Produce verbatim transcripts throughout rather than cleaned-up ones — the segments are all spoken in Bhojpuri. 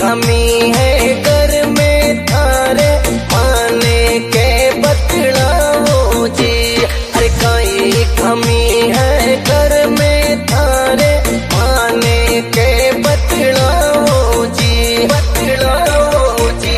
कमी है घर में थारे माने के बतलाओ जी। अरे कई कमी है घर में थारे माने के बतलाओ जी, बतलाओ जी।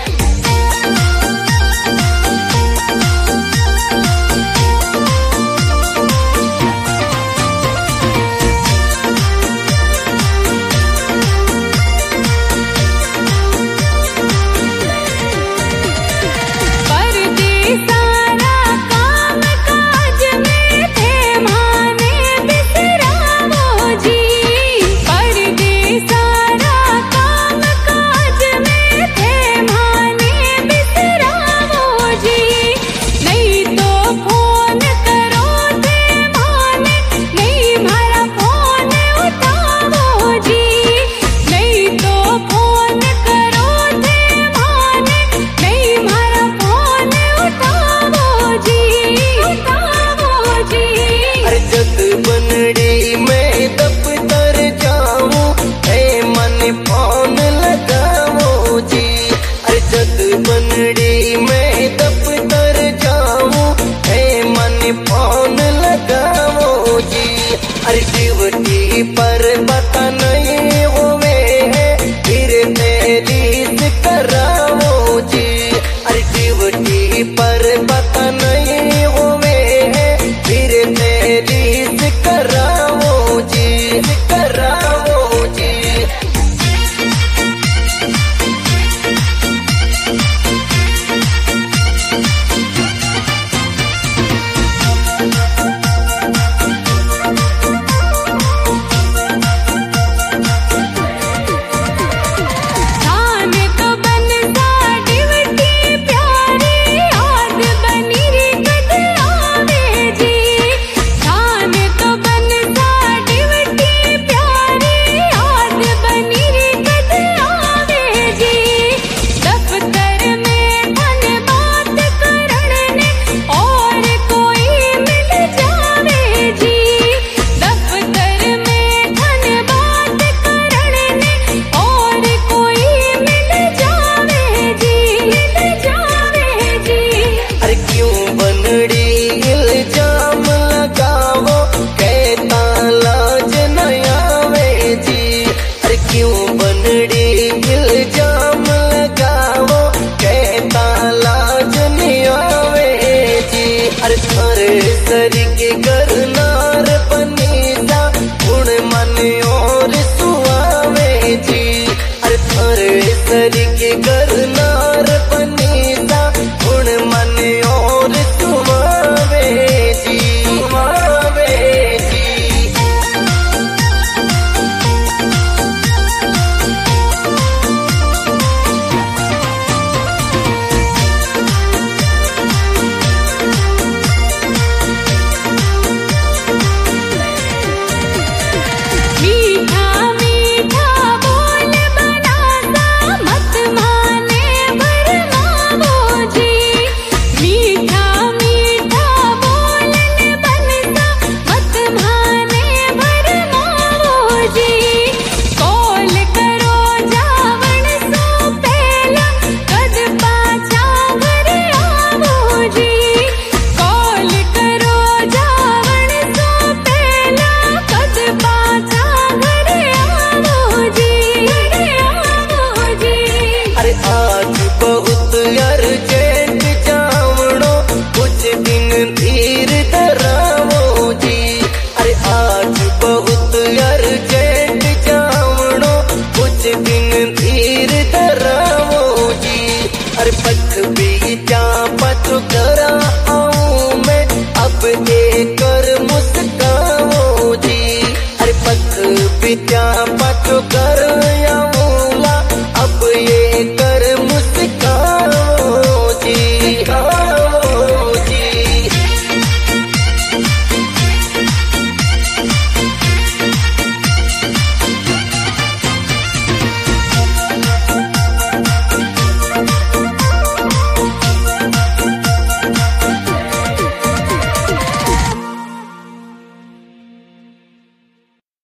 बनड़ी में दफ्तर जाऊं है मन फोन लगाओ जी। अरे जद बनड़ी में दफ्तर जाऊं है मन फोन लगाओ जी। अरे ड्यूटी पर पता नहीं हुए है फिर तेरी कराओ जी। अरे ड्यूटी पर पता नहीं हुए है फिर तेरी कराओ जी, कराओ जी। सरी के करनार बनीसा गुण मन और सुआवे जी। अरे थारे सरी के करनार बनीसा गुण मन और सुआवे जी, सुआवे जी। बहुत अर्जेंट जावड़ो कुछ दिन धीर धरावो जी। अरे आज बहुत अर्जेंट जावड़ो कुछ दिन धीर धरावो जी। अरे पथ भी जा पथ करा आऊं मैं अब देकर मुस्काओ जी। अरे पथ भी जा पथ